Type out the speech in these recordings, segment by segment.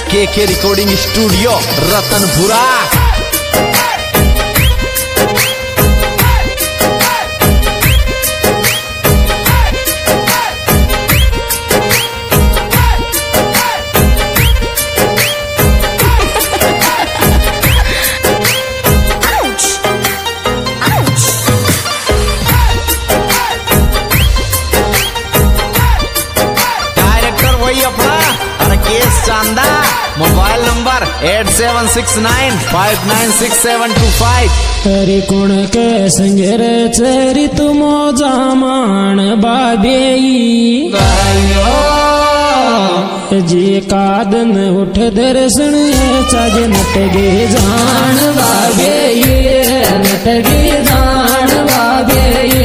के recording studio Ratanpura. Chanda mobile number 8769596725। अरे कुण के संगर चरित मोजा मान बाबेई जी कादन उठ दर्शन चज नटगे जान बाबेई नटगे जान बाबेई।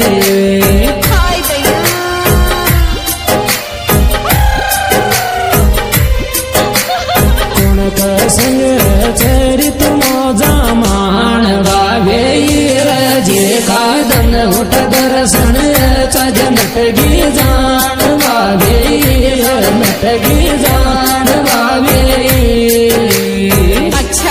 चरित मोजा मान बाबेईर जे कादन उठ दर्शन चज नटगी जान बाबेईर नटगी जान बाबेई। अच्छा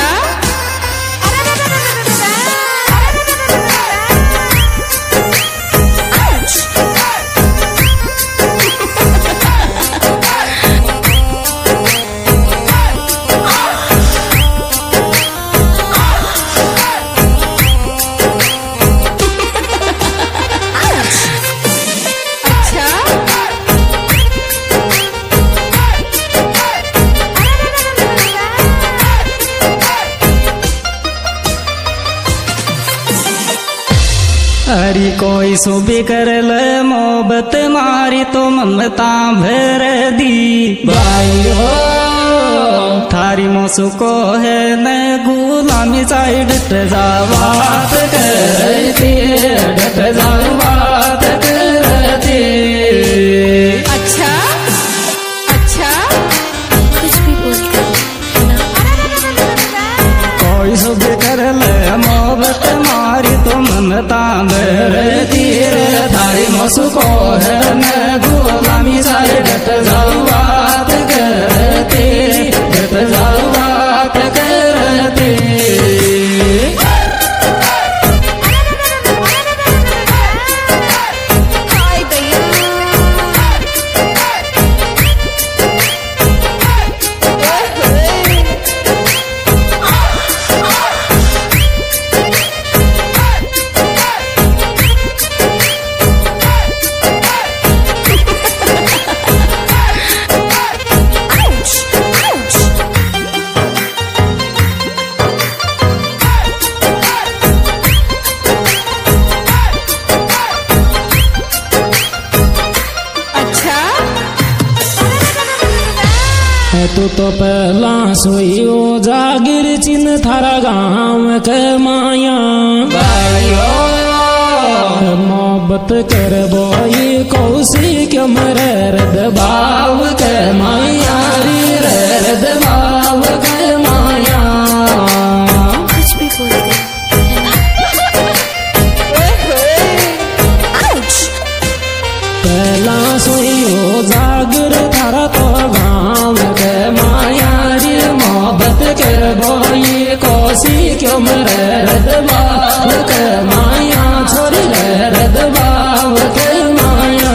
हरी कोई सुबह कर ले मोहब्बत मारी तो ममता भर दी भाइयों थारी मोसु को है न गुलामी साइड जावात करती डट जावात करती। अच्छा अच्छा कुछ भी बोलते कोई सुबह कर ले मोहब्बत मारी तो ममता भरती थारी मोसु को है न गुलामी साइड डट जावात करती डट जावात करती। तू तो पहला सोईओ जागिर चिन थारा गाँव के माया मोहब्बत कर बोई कौशी क्यों मरे रद भाव के माया रद भाव के माया। कुछ भी बोलते पहला सोईओ जागिर थारा तो गाँव के माया रे मोहब्बत कर बोई कोसी क्यों मरे रद भाव के माया छोरी रद भाव के माया।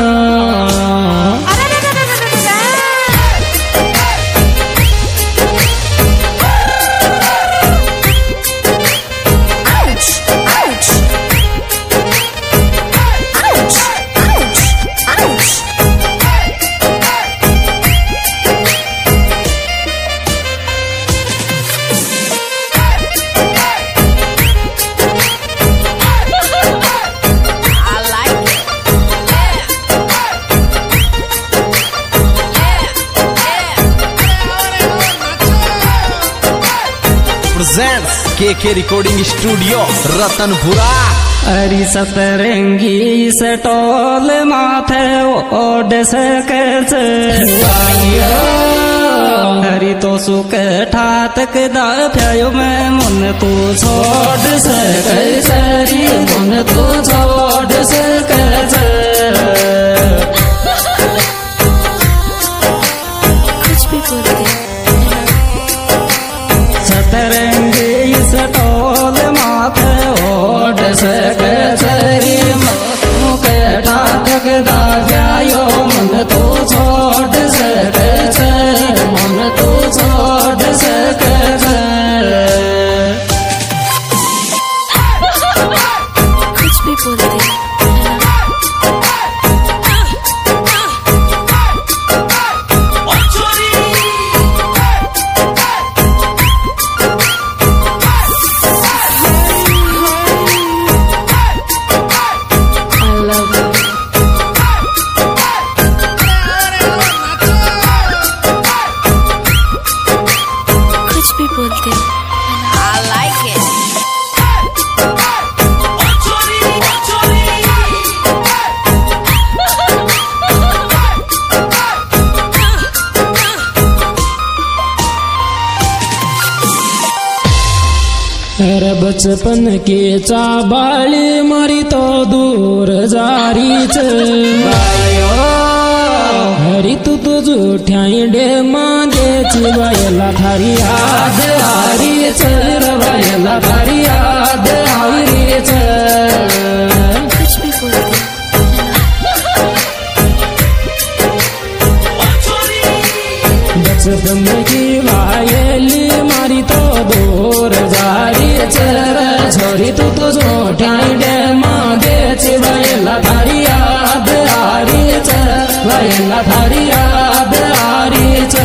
के रिकॉर्डिंग स्टूडियो रतनपुरा। अरी सतरंगी से टोल माथे ओड सके हरी तो सुख ठातक दाफ्यो में मुन तू छोड़ सके सरी मुन तू छोड़ सके। कुछ भी बोलते ठगदा जायो मन तो छोड़ सके मन तो छोड़ सके कुछ भी बोलते हैं अरे बचपन के चाबाली मरी तो दूर जारी हरी तू तो जूठ्याई डे मांगे चिवायला थारी याद हारी चरवायला थारी याद हारी कुछ भी बोलते बचपन की वायली मारी तो दूर जारी छोरी तू तो जोठाई डे मांगे चिवायला थारी याद हारी चरवायला थारी याद हारी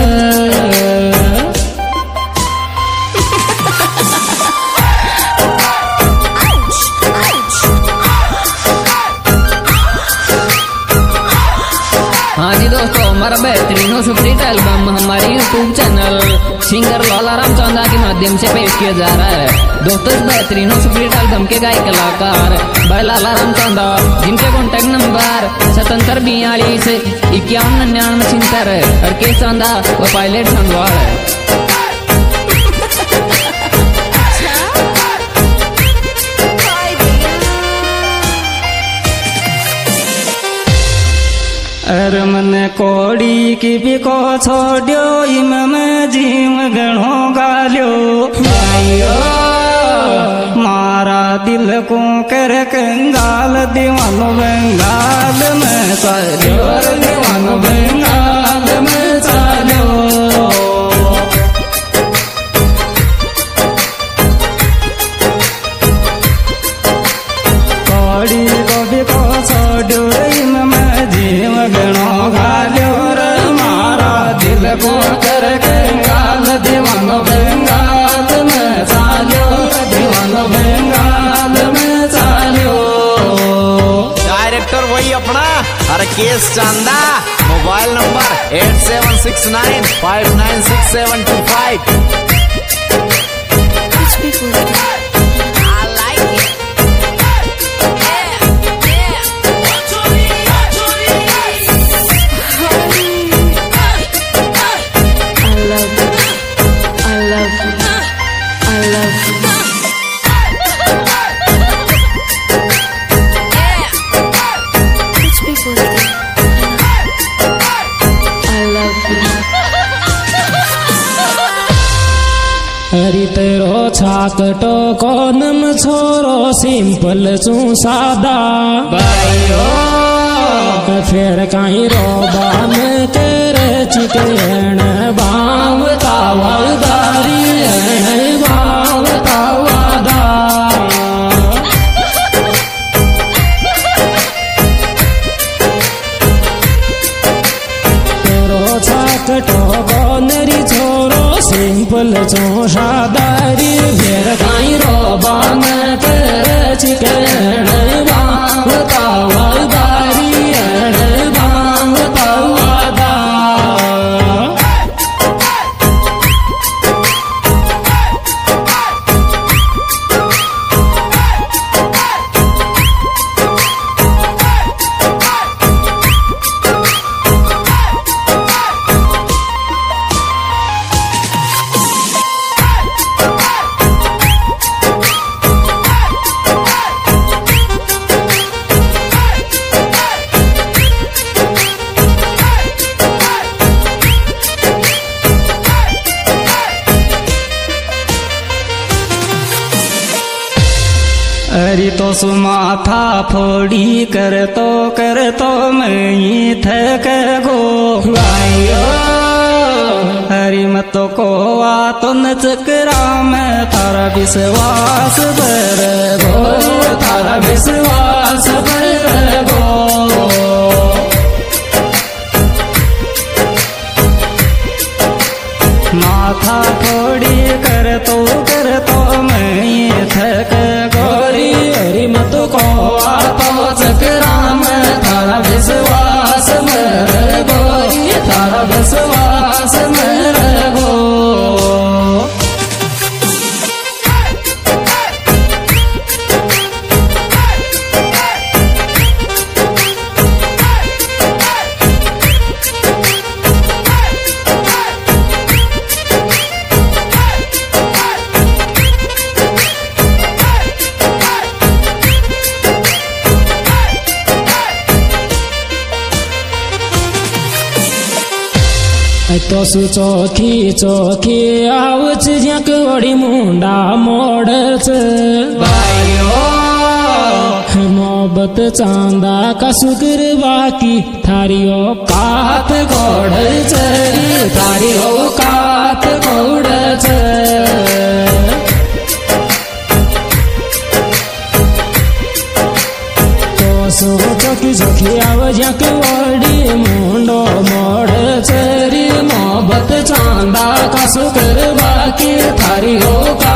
हाँ जी दोस्तों, हमारा बेहतरीन सुपरहिट एल्बम हमारे YouTube channel singer Lala Ramchanda के माध्यम से पेश किया जा रहा है। दोस्तों, इस बेहतरीन सुपरहिट एल्बम के गायक कलाकार भाई लाला रामचंदा, जिनके कॉन्टैक्ट नंबर 7742-5199 और के चंदा व पायलट संधवाल है। अरे मन कोड़ी की बिको छोड़ो इम में जीव गणो गालो मारा दिल को कर कंगाल दीवानो बंगाल में चालो दीवानो बंगाल में चालो कोड़ी को बिको छोड़ो इम में जीव गणो गालो रे मारा दिल को कर कंगाल दीवानो बंगाल में चालो दीवानो बंगाल में चालो। डायरेक्टर वही अपना हरकेश चांदा, मोबाइल नंबर 8769596725। कुछ भी बोलते हैं हरी तेरो छाकटो कोनम छोरो सिंपल चू सादा भाइयो फिर कहीं रोबा में तेरे चिकन बाव तावादारी बाव तावादा तेरो छाकटो कोनरी छोरो सिंपल चो सादारी फिर कहीं रोबा में तेरे चिकन बाव तावादारी बाव तावादा। तो सुमाथा फोड़ी कर तो मैं थक गो गायो हरि मत को तो न चक्रा में तारा विश्वास बर गो तारा विश्वास बर गो माथा फोड़ी कर तो मैं थक गोरी हरि मत को तो चक्रा में तारा विश्वास मर गोरी तारा विश्वास मर गो तो सु चोखी आवच ज्याक वडी मुंडा मोडच बायो मोहब्बत चांदा कसु कर बाकी थारियो कात गोडच थारियो कात गोडच तो सु चोखी आवच ज्याक वडी मुंडो मोडच मोहब्बत चांदा कसु कर बाकी थारी हो का